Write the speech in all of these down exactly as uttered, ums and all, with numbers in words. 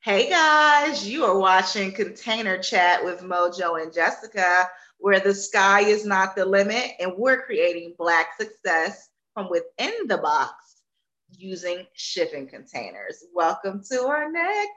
Hey guys, you are watching Container Chat with Mojo and Jessica, where the sky is not the limit and we're creating Black success from within the box using shipping containers. Welcome to our next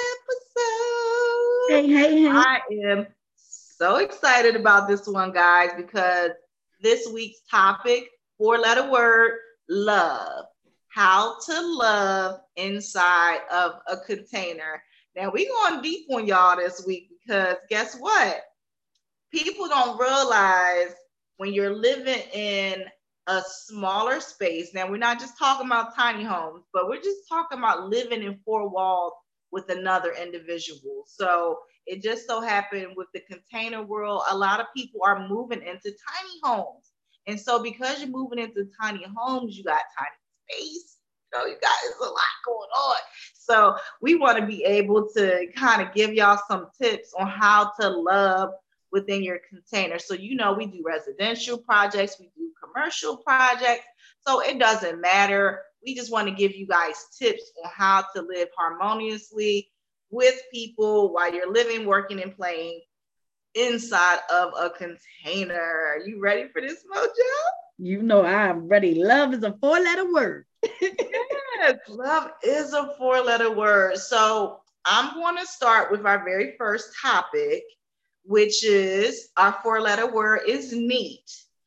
episode. Hey, hey, hey. I am so excited about this one, guys, because this week's topic, four letter word, love. How to love inside of a container. Now we going deep on y'all this week because guess what? People don't realize when you're living in a smaller space. Now we're not just talking about tiny homes, but we're just talking about living in four walls with another individual. So it just so happened with the container world, a lot of people are moving into tiny homes. And so because you're moving into tiny homes, you got tiny space. You know, you got there's a lot going on. So we want to be able to kind of give y'all some tips on how to love within your container. So you know we do residential projects, we do commercial projects. So it doesn't matter. We just want to give you guys tips on how to live harmoniously with people while you're living, working, and playing inside of a container. Are you ready for this, Mojo? You know I'm ready. Love is a four-letter word. Yes, love is a four-letter word. So I'm going to start with our very first topic, which is our four-letter word is neat.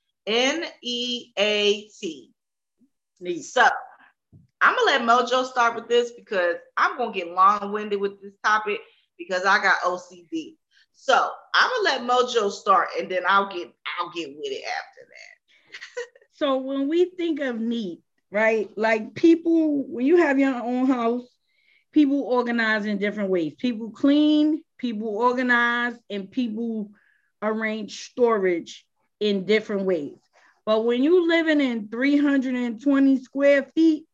N E A T. Neat. So I'm gonna let Mojo start with this because I'm gonna get long-winded with this topic because I got O C D. So I'm gonna let Mojo start and then I'll get I'll get with it after that. So when we think of neat, right? Like people, when you have your own house, people organize in different ways. People clean, people organize, and people arrange storage in different ways. But when you living in three hundred twenty square feet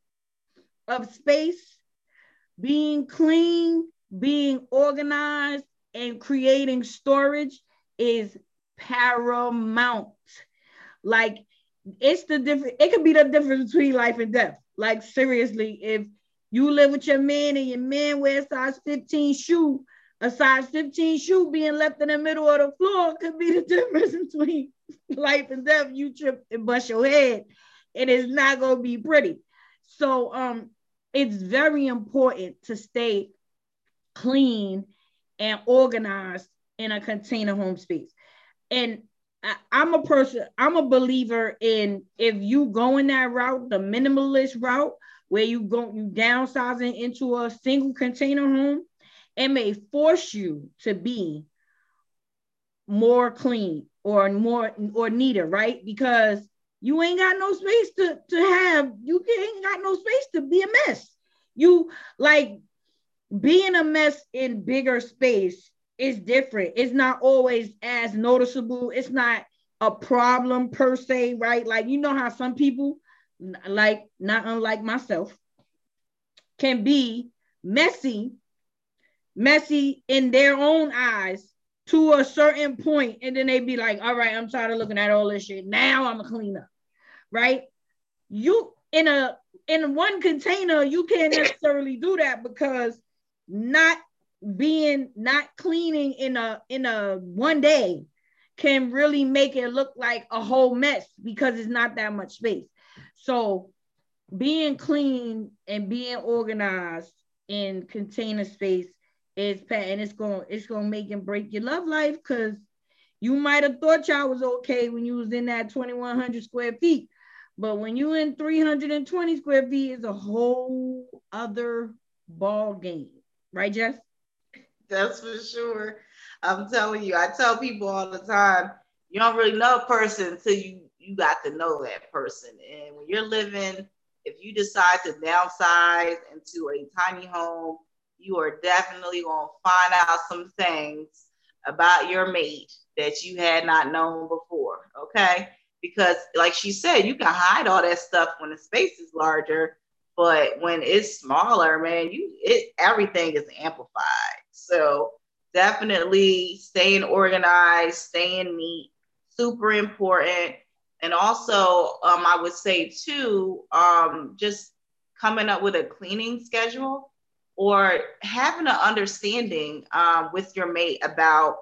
of space, being clean, being organized, and creating storage is paramount. Like it's the different, it could be the difference between life and death. Like seriously, if you live with your man and your man wears size fifteen shoe, a size fifteen shoe being left in the middle of the floor could be the difference between life and death. You trip and bust your head. It is not going to be pretty. So um, it's very important to stay clean and organized in a container home space. And I, I'm a person, I'm a believer in if you go in that route, the minimalist route, where you go you downsizing into a single container home, it may force you to be more clean or more or neater, right? Because you ain't got no space to, to have, you ain't got no space to be a mess. You like being a mess in bigger space is different. It's not always as noticeable. It's not a problem per se, right? Like, you know how some people, like not unlike myself, can be messy, messy in their own eyes to a certain point, and then they be like, all right, I'm tired of looking at all this shit. Now I'm gonna clean up, right? You in a in one container, you can't necessarily do that because not being not cleaning in a in a one day can really make it look like a whole mess because it's not that much space. So being clean and being organized in container space is pet, and it's going it's going to make and break your love life, because you might have thought y'all was okay when you was in that twenty-one hundred square feet, but when you in three hundred twenty square feet, is a whole other ball game, right, Jess? That's for sure. I'm telling you, I tell people all the time, you don't really know a person until you you got to know that person. And when you're living, if you decide to downsize into a tiny home, you are definitely going to find out some things about your mate that you had not known before. Okay. Because, like she said, you can hide all that stuff when the space is larger, but when it's smaller, man, you it everything is amplified. So definitely staying organized, staying neat, super important. And also, um, I would say too, um, just coming up with a cleaning schedule. or having an understanding um, with your mate about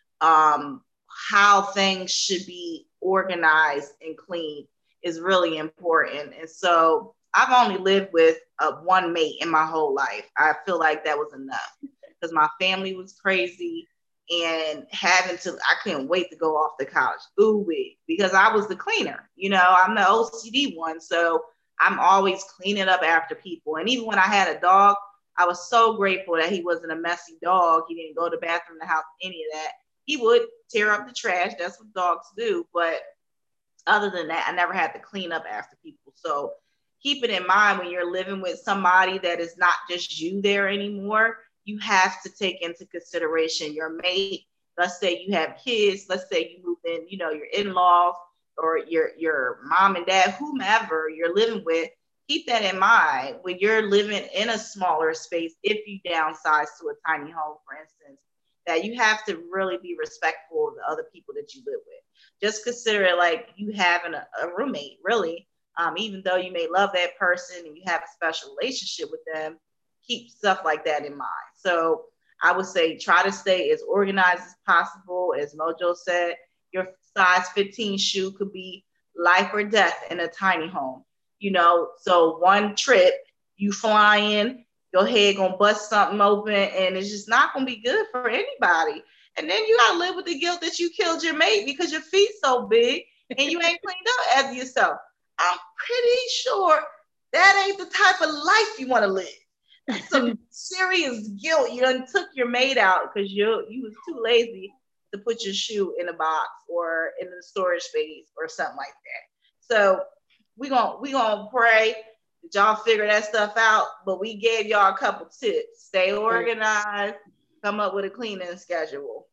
um, how things should be organized and clean is really important. And so I've only lived with uh, one mate in my whole life. I feel like that was enough because my family was crazy, and having to, I couldn't wait to go off the couch. Ooh, because I was the cleaner. You know, I'm the O C D one. So I'm always cleaning up after people. And even when I had a dog, I was so grateful that he wasn't a messy dog. He didn't go to the bathroom, the house, any of that. He would tear up the trash. That's what dogs do. But other than that, I never had to clean up after people. So keep it in mind when you're living with somebody that is not just you there anymore. You have to take into consideration your mate. Let's say you have kids. Let's say you move in, you know, your in-laws or your your mom and dad, whomever you're living with. Keep that in mind when you're living in a smaller space. If you downsize to a tiny home, for instance, that you have to really be respectful of the other people that you live with. Just consider it like you having a, a roommate, really. Um, even though you may love that person and you have a special relationship with them, keep stuff like that in mind. So I would say try to stay as organized as possible. As Mojo said, your size fifteen shoe could be life or death in a tiny home. You know, so one trip, you flying, your head gonna bust something open, and it's just not gonna be good for anybody. And then you gotta live with the guilt that you killed your mate because your feet so big and you ain't cleaned up after yourself. I'm pretty sure that ain't the type of life you want to live. That's some serious guilt. You done took your mate out because you you was too lazy to put your shoe in a box or in the storage space or something like that. So we gonna we gonna pray that y'all figure that stuff out. But we gave y'all a couple tips. Stay organized. Come up with a cleaning schedule.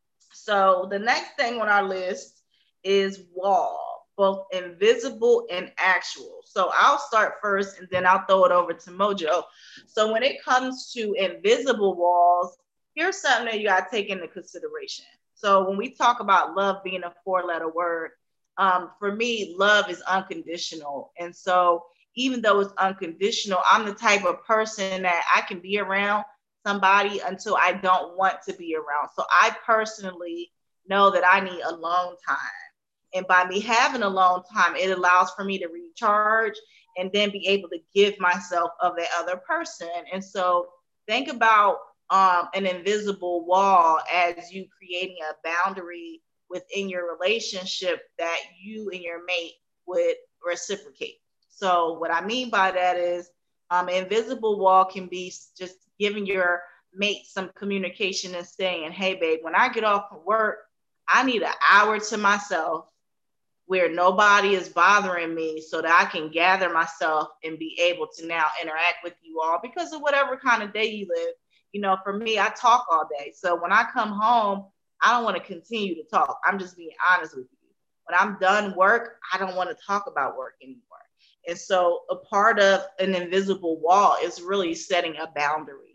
So the next thing on our list is wall, both invisible and actual. So I'll start first and then I'll throw it over to Mojo. So when it comes to invisible walls, here's something that you got to take into consideration. So when we talk about love being a four-letter word, um, for me, love is unconditional. And so even though it's unconditional, I'm the type of person that I can be around somebody until I don't want to be around. So I personally know that I need alone time. And by me having alone time, it allows for me to recharge and then be able to give myself of that other person. And so think about um, an invisible wall as you creating a boundary within your relationship that you and your mate would reciprocate. So what I mean by that is um, invisible wall can be just giving your mate some communication and saying, hey, babe, when I get off from work, I need an hour to myself where nobody is bothering me so that I can gather myself and be able to now interact with you all because of whatever kind of day you live. You know, for me, I talk all day. So when I come home, I don't want to continue to talk. I'm just being honest with you. When I'm done work, I don't want to talk about work anymore. And so a part of an invisible wall is really setting a boundary.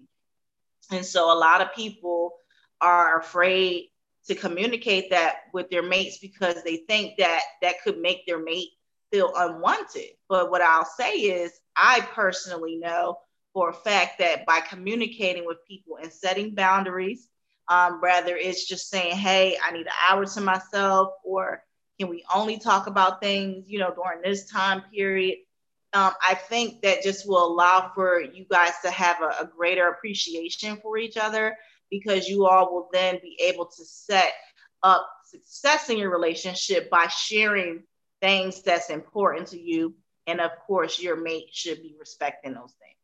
And so a lot of people are afraid to communicate that with their mates because they think that that could make their mate feel unwanted. But what I'll say is, I personally know for a fact that by communicating with people and setting boundaries, um, whether it's just saying, hey, I need an hour to myself, or can we only talk about things, you know, during this time period? Um, I think that just will allow for you guys to have a, a greater appreciation for each other, because you all will then be able to set up success in your relationship by sharing things that's important to you. And of course, your mate should be respecting those things.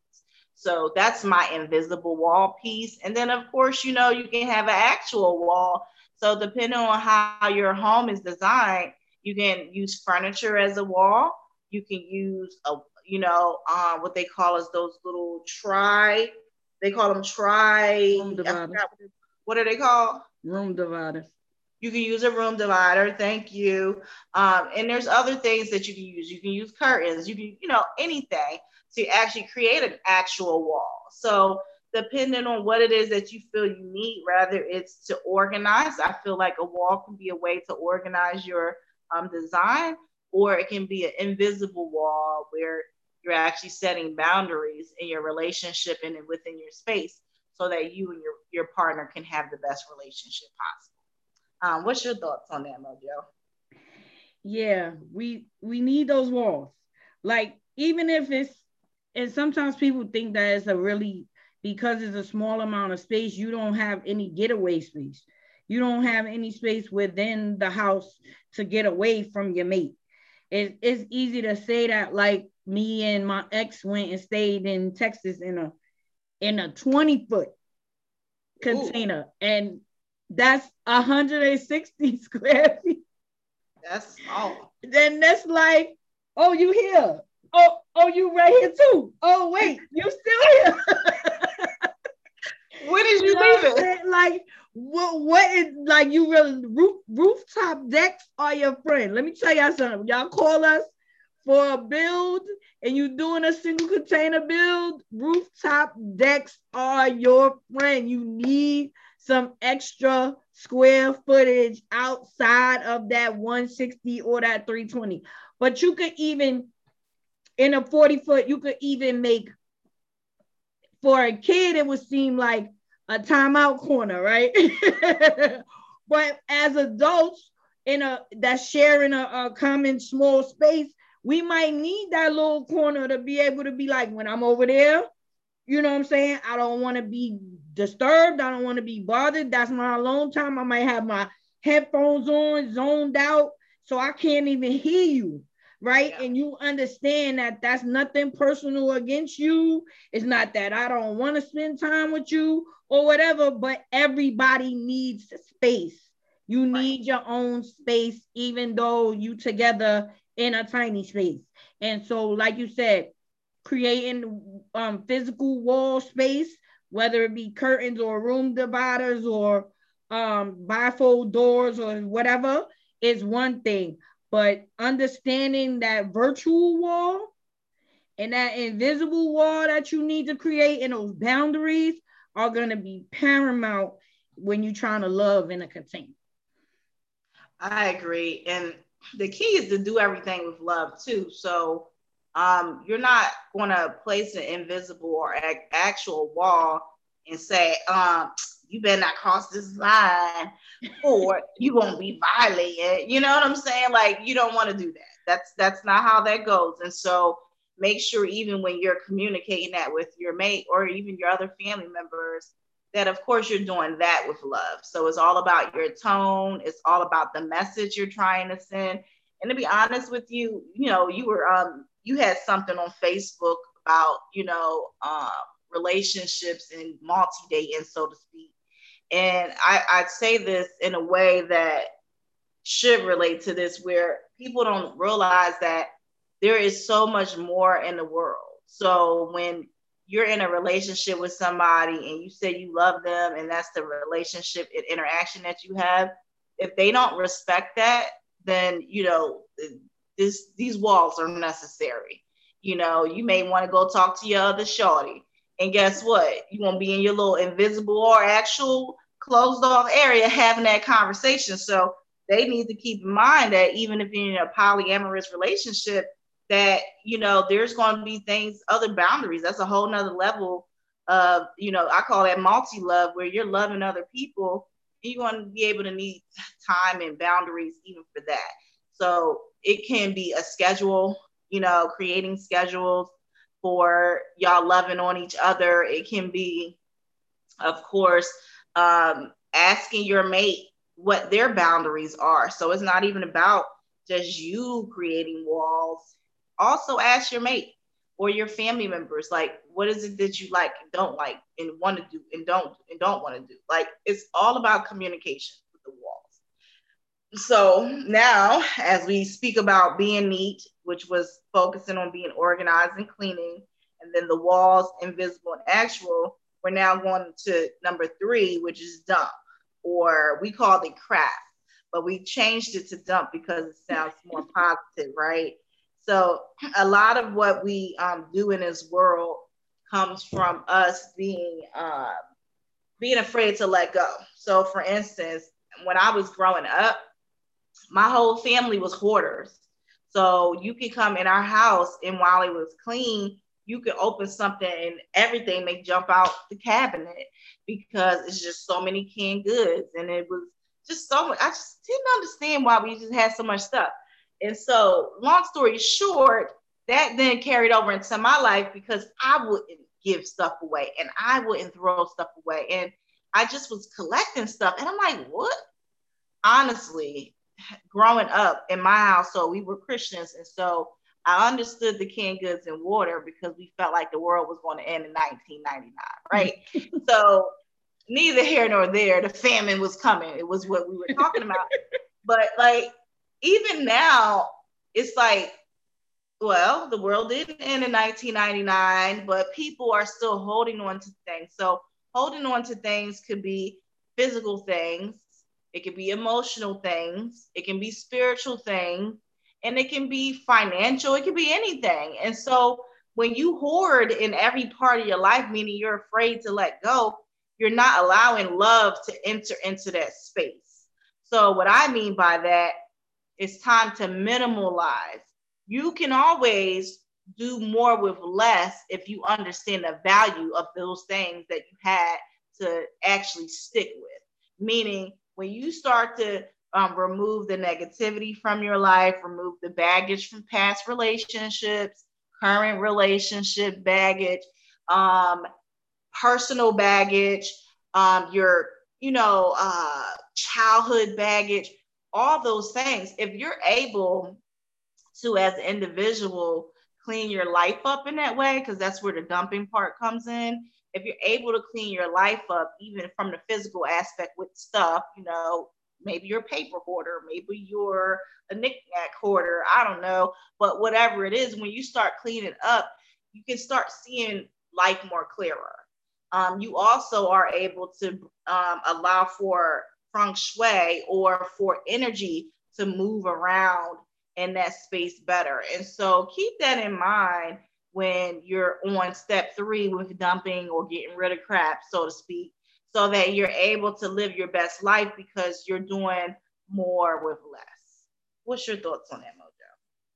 So that's my invisible wall piece. And then of course, you know, you can have an actual wall. So depending on how your home is designed, you can use furniture as a wall. You can use a, you know, uh, what they call as those little tri, they call them tri, room dividers. What are they called? Room dividers. You can use a room divider. Thank you. Um, and there's other things that you can use. You can use curtains. You can, you know, anything to actually create an actual wall. So depending on what it is that you feel you need, rather it's to organize. I feel like a wall can be a way to organize your um, design, or it can be an invisible wall where you're actually setting boundaries in your relationship and within your space so that you and your, your partner can have the best relationship possible. Um, what's your thoughts on that, Mojo? Yeah, we we need those walls. Like, even if it's, and sometimes people think that it's a really, because it's a small amount of space, you don't have any getaway space. You don't have any space within the house to get away from your mate. It, it's easy to say that, like me and my ex went and stayed in Texas in a in a twenty foot container. Ooh. And that's one hundred sixty square feet. That's small. Then that's like, oh, you here? Oh, oh, you right here too. Oh, wait, you still here? When did you, you know leave it? Like, what? What is, like, you really roof rooftop decks are your friend? Let me tell y'all something. Y'all call us for a build, and you doing a single container build. Rooftop decks are your friend. You need some extra square footage outside of that one sixty or that three twenty. But you could even, in a forty foot, you could even make, for a kid, it would seem like a timeout corner, right? But as adults in a that's sharing a, a common small space, we might need that little corner to be able to be like, when I'm over there, you know what I'm saying? I don't want to be disturbed. I don't want to be bothered. That's my alone time. I might have my headphones on, zoned out, so I can't even hear you, right? Yeah. And you understand that that's nothing personal against you. It's not that I don't want to spend time with you or whatever, but everybody needs space. You need right. your own space, even though you together in a tiny space. And so, like you said, creating um, physical wall space, whether it be curtains or room dividers or um, bifold doors or whatever, is one thing. But understanding that virtual wall and that invisible wall that you need to create, and those boundaries are going to be paramount when you're trying to love in a container. I agree. And the key is to do everything with love too. So um, you're not going to place an invisible or a- actual wall and say, um, you better not cross this line or you won't be violated. You know what I'm saying? Like, you don't want to do that. That's, that's not how that goes. And so make sure, even when you're communicating that with your mate or even your other family members, that of course you're doing that with love. So it's all about your tone. It's all about the message you're trying to send. And to be honest with you, you know, you were, um, you had something on Facebook about, you know, um, relationships and multi-dating, so to speak. And I, I'd say this in a way that should relate to this, where people don't realize that there is so much more in the world. So when you're in a relationship with somebody and you say you love them and that's the relationship and interaction that you have, if they don't respect that, then, you know, this, these walls are necessary. You know, you may want to go talk to your other shorty, and guess what? You won't be in your little invisible or actual closed off area having that conversation. So they need to keep in mind that even if you're in a polyamorous relationship, that, you know, there's going to be things, other boundaries. That's a whole nother level of, you know, I call that multi-love, where you're loving other people. You're going to be able to need time and boundaries even for that. So it can be a schedule, you know, creating schedules for y'all loving on each other. It can be, of course, um, asking your mate what their boundaries are. So it's not even about just you creating walls. Also ask your mate or your family members, like, what is it that you like and don't like and want to do and don't and don't want to do? Like, it's all about communication with the walls. So now, as we speak about being neat, which was focusing on being organized and cleaning, and then the walls, invisible and actual, we're now going to number three, which is dump, or we called it craft, but we changed it to dump because it sounds more positive, right? So a lot of what we um, do in this world comes from us being uh, being afraid to let go. So for instance, when I was growing up, my whole family was hoarders. So you can come in our house, and while it was clean, you can open something and everything may jump out the cabinet because it's just so many canned goods. And it was just so much. I just didn't understand why we just had so much stuff. And so, long story short, that then carried over into my life because I wouldn't give stuff away and I wouldn't throw stuff away. And I just was collecting stuff. And I'm like, what? Honestly, growing up in my household, we were Christians. And so I understood the canned goods and water because we felt like the world was going to end in nineteen ninety-nine, right? So neither here nor there, the famine was coming. It was what we were talking about. But like, even now, it's like, well, the world didn't end in nineteen ninety-nine, but people are still holding on to things. So holding on to things could be physical things. It could be emotional things. It can be spiritual things. And it can be financial. It can be anything. And so when you hoard in every part of your life, meaning you're afraid to let go, you're not allowing love to enter into that space. So what I mean by that, it's time to minimalize. You can always do more with less if you understand the value of those things that you had to actually stick with. Meaning, when you start to um, remove the negativity from your life, remove the baggage from past relationships, current relationship baggage, um, personal baggage, um, your, you know, uh, childhood baggage, all those things. If you're able to, as an individual, clean your life up in that way, because that's where the dumping part comes in. If you're able to clean your life up, even from the physical aspect with stuff, you know, maybe you're a paper hoarder, maybe you're a knick-knack hoarder, I don't know. But whatever it is, when you start cleaning up, you can start seeing life more clearer. Um, you also are able to um, allow for feng shui or for energy to move around in that space better. And so keep that in mind when you're on step three with dumping or getting rid of crap, so to speak, so that you're able to live your best life because you're doing more with less. What's your thoughts on that, Mojo?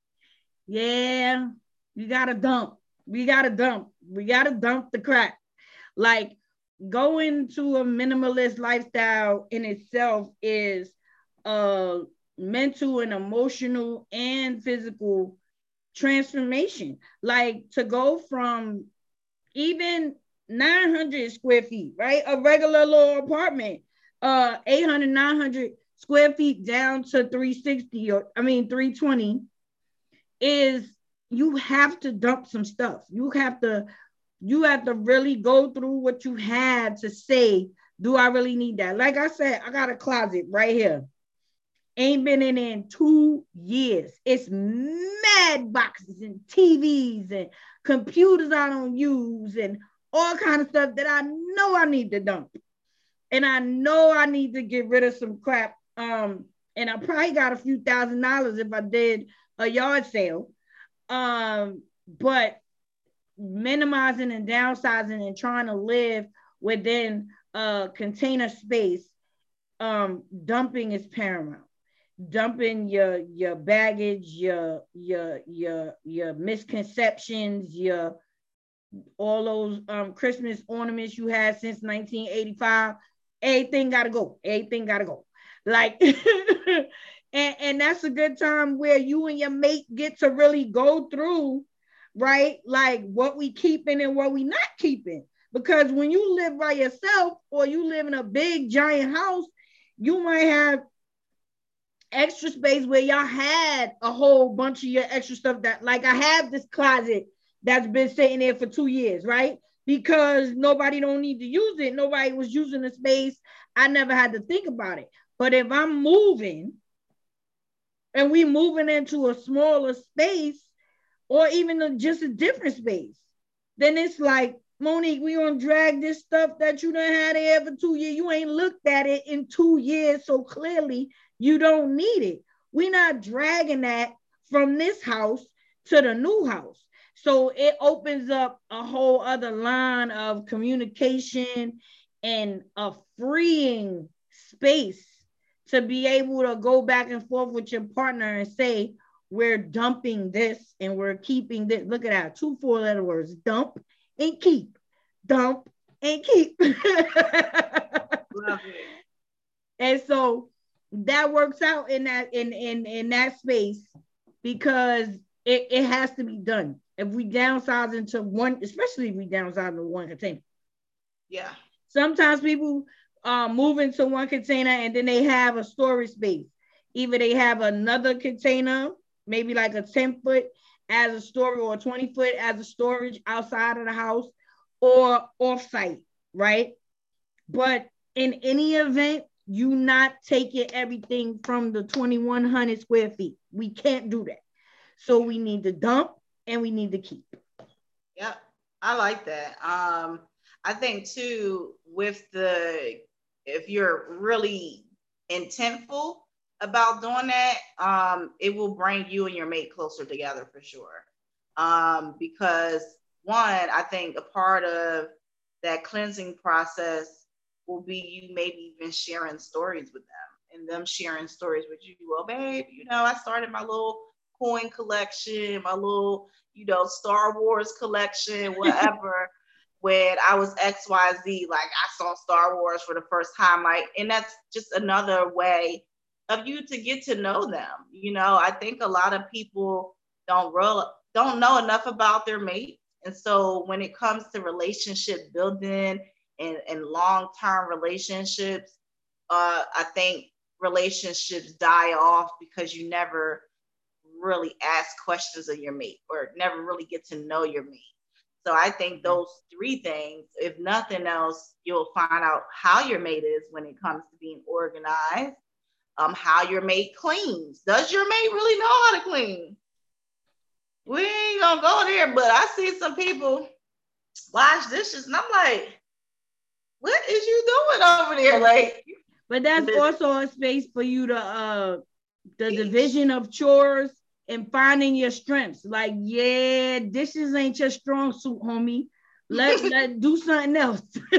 Yeah, you gotta dump. We gotta dump. We gotta dump the crap. Like, going to a minimalist lifestyle in itself is a mental and emotional and physical transformation. Like, to go from even nine hundred square feet, right? A regular little apartment, uh, eight hundred, nine hundred square feet down to three sixty, or I mean, three twenty, is you have to dump some stuff. You have to, you have to really go through what you had to say, do I really need that? Like I said, I got a closet right here. Ain't been in in two years. It's mad boxes and T Vs and computers I don't use and all kind of stuff that I know I need to dump. And I know I need to get rid of some crap. Um, and I probably got a few thousand dollars if I did a yard sale. Um, but minimizing and downsizing and trying to live within a container space, um, dumping is paramount. Dumping your your baggage, your your your your misconceptions, your all those um Christmas ornaments you had since nineteen eighty-five. Everything gotta go. Everything gotta go. Like, and and that's a good time where you and your mate get to really go through, right? Like, what we keeping and what we not keeping. Because when you live by yourself or you live in a big giant house, you might have extra space where y'all had a whole bunch of your extra stuff. That, like, I have this closet that's been sitting there for two years, right? Because nobody don't need to use it. Nobody was using the space. I never had to think about it. But if I'm moving and we moving into a smaller space or even a, just a different space, then it's like, Monique, we gonna drag this stuff that you done had there for two years. You ain't looked at it in two years, so clearly you don't need it. We're not dragging that from this house to the new house. So it opens up a whole other line of communication and a freeing space to be able to go back and forth with your partner and say, we're dumping this and we're keeping this. Look at that, two four letter words, dump and keep, dump and keep. Love it. And so that works out in that in in in that space because it, it has to be done. If we downsize into one, especially if we downsize into one container. Yeah. Sometimes people uh, move into one container and then they have a storage space. Either they have another container, maybe like a ten foot as a storage or a twenty foot as a storage outside of the house or off-site, right? But in any event, you not taking everything from the twenty-one hundred square feet. We can't do that. So we need to dump and we need to keep. Yep, I like that. Um, I think too, with the, if you're really intentful about doing that, um, it will bring you and your mate closer together for sure. Um, because one, I think a part of that cleansing process will be you maybe even sharing stories with them and them sharing stories with you. Well, babe, you know, I started my little coin collection, my little, you know, Star Wars collection, whatever. When I was X Y Z, like I saw Star Wars for the first time, like, and that's just another way of you to get to know them. You know, I think a lot of people don't real don't know enough about their mate, and so when it comes to relationship building and, and long-term relationships, uh, I think relationships die off because you never really ask questions of your mate or never really get to know your mate. So I think those three things, if nothing else, you'll find out how your mate is when it comes to being organized, um, how your mate cleans. Does your mate really know how to clean? We ain't gonna go there, but I see some people wash dishes and I'm like, what is you doing over there? Like, but that's also a space for you to uh the division of chores and finding your strengths. Like, yeah, dishes ain't your strong suit, homie. Let let do something else.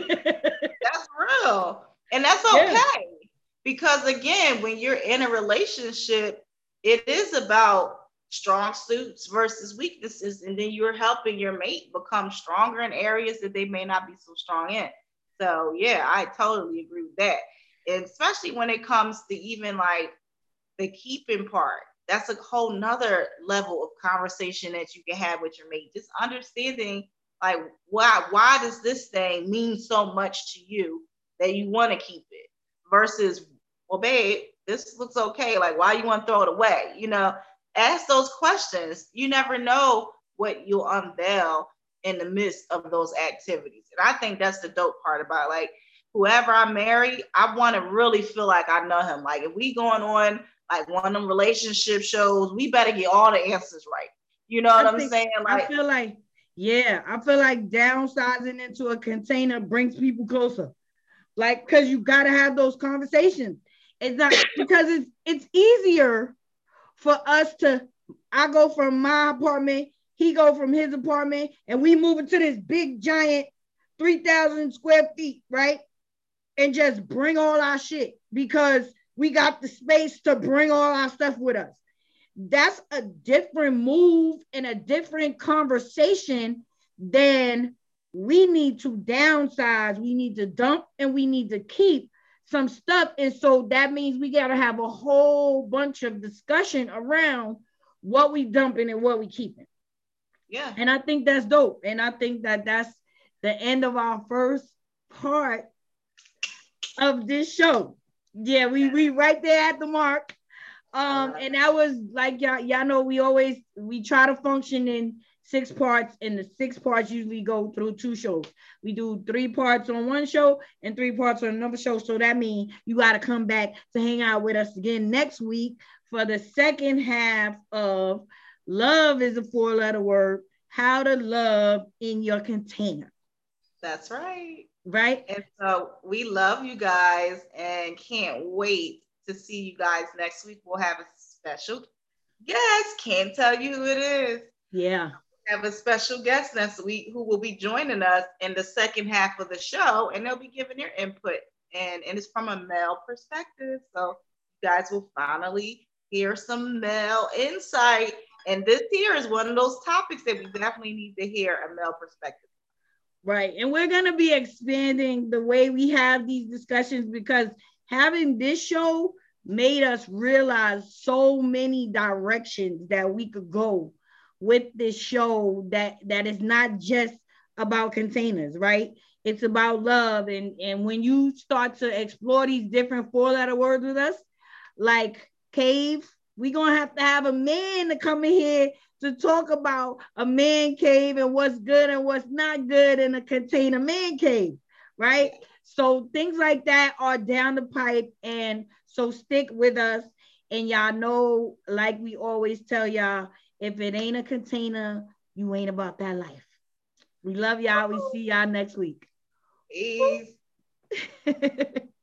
That's real. And that's okay. Yeah. Because again, when you're in a relationship, it is about strong suits versus weaknesses. And then you're helping your mate become stronger in areas that they may not be so strong in. So yeah, I totally agree with that. And especially when it comes to even like the keeping part, that's a whole nother level of conversation that you can have with your mate. Just understanding like why why does this thing mean so much to you that you want to keep it versus, well, babe, this looks okay. Like, why you want to throw it away? You know, ask those questions. You never know what you'll unveil in the midst of those activities. And I think that's the dope part about it. Like, whoever I marry, I want to really feel like I know him. Like, if we going on like one of them relationship shows, we better get all the answers right. You know what I I'm think, saying? Like, I feel like, yeah, I feel like downsizing into a container brings people closer. Like, because you got to have those conversations. It's not because it's it's easier for us to, I go from my apartment, he go from his apartment, and we move into this big giant three thousand square feet, right? And just bring all our shit because we got the space to bring all our stuff with us. That's a different move and a different conversation than we need to downsize, we need to dump, and we need to keep some stuff. And so that means we got to have a whole bunch of discussion around what we dumping and what we keeping. Yeah. And I think that's dope. And I think that that's the end of our first part of this show. Yeah, we we right there at the mark. Um, and that was like y'all, y'all know we always we try to function in six parts, and the six parts usually go through two shows. We do three parts on one show and three parts on another show. So that means you got to come back to hang out with us again next week for the second half of Love is a Four-Letter Word, How to Love in Your Container. That's right. Right. And so we love you guys and can't wait to see you guys next week. We'll have a special guest. Can't tell you who it is. Yeah. We have a special guest next week who will be joining us in the second half of the show, and they'll be giving their input. And, and it's from a male perspective. So you guys will finally hear some male insight. And this here is one of those topics that we definitely need to hear a male perspective. Right. And we're going to be expanding the way we have these discussions, because having this show made us realize so many directions that we could go with this show, that that is not just about containers, right? It's about love. And, and when you start to explore these different four-letter words with us, like cave, we're going to have to have a man to come in here to talk about a man cave and what's good and what's not good in a container man cave, right? So things like that are down the pipe. And so stick with us. And y'all know, like we always tell y'all, if it ain't a container, you ain't about that life. We love y'all. We see y'all next week. Peace.